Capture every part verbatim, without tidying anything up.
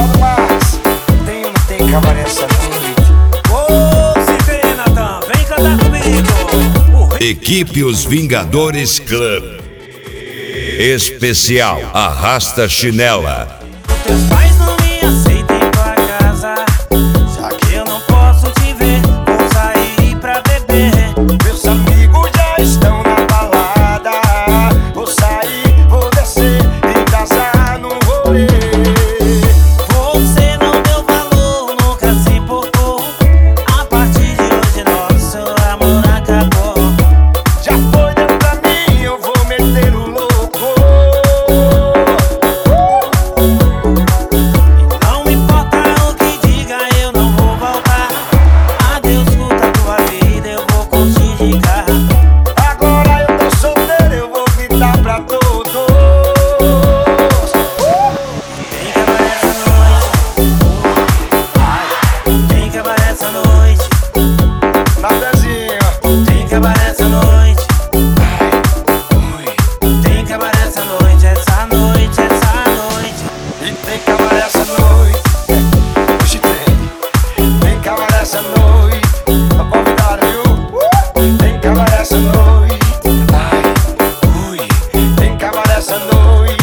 Evaldo Marques, tem ou não tem cabaré essa noite? Ô, Zica aí, Natan, vem cantar comigo. Equipe Os Vingadores Club. Especial Arrasta Chinela. Teus pais não me aceitem pra casa, já que eu não posso te ver, vou sair pra beber. Meus amigos já estão na balada, vou sair, vou descer e casar no rolê. Você não deu valor, nunca se importou. A partir de hoje nosso amor acabou. Já foi, deu pra mim, eu vou meter o louco. Não importa o que diga, eu não vou voltar. Adeus, curta tua vida, eu vou curtir de carro. Agora eu tô solteiro, eu vou gritar pra todos. Tem cabaré essa noite. Tem cabaré essa noite. Natanzinho, Tem cabaré essa noite. Tem cabaré essa noite, essa noite, essa noite. e tem cabaré essa noite. Hoje tem, tem cabaré essa noite. Tá convidado, viu? Tem cabaré essa noite. Ai, ui, tem cabaré essa noite.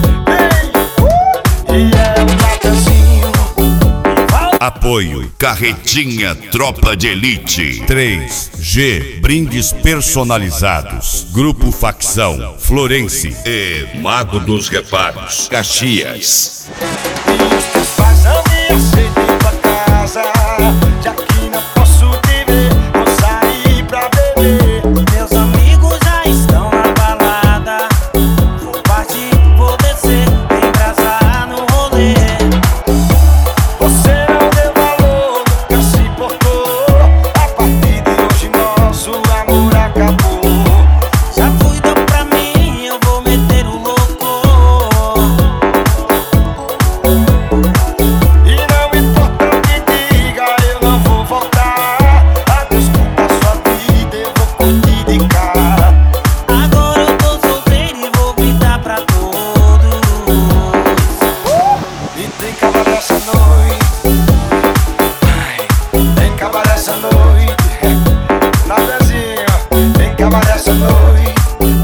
Ei, e é o Natanzinho. Apoio Carretinha Tropa de Elite. três G Brindes personalizados. Grupo Facção Florense e Mago dos Reparos Caxias. E os teus pais não me aceitem pra casa, já que não posso te ver, vou sair pra beber. Meus amigos já estão na balada, vou partir, vou descer, embrasar no rolê. Você não deu valor, nunca se importou. A partir de hoje nosso amor acabou. Já fui, deu pra mim, eu vou meter o louco. E não importa o que diga, eu não vou voltar. Adeus, culpa sua vida, eu vou curtir de cara. Agora eu tô solteiro e vou gritar pra todos. E tem cabaré essa noite. Ai, tem cabaré essa noite. Natanzinho, tem cabaré essa noite.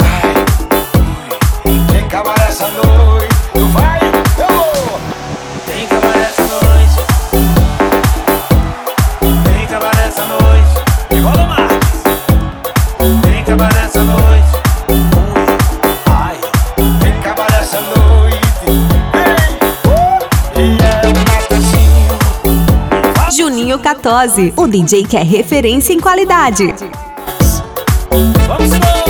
Ai, ui, tem cabaré essa noite. Tu vai, eu vou. Tem cabaré essa noite. Tem cabaré essa noite. Evaldo Marques. Tem cabaré essa noite. Ai. Tem cabaré essa noite. Ei, e é o Natanzinho. Juninho Catose, o D J que é referência em qualidade. Vamos embora.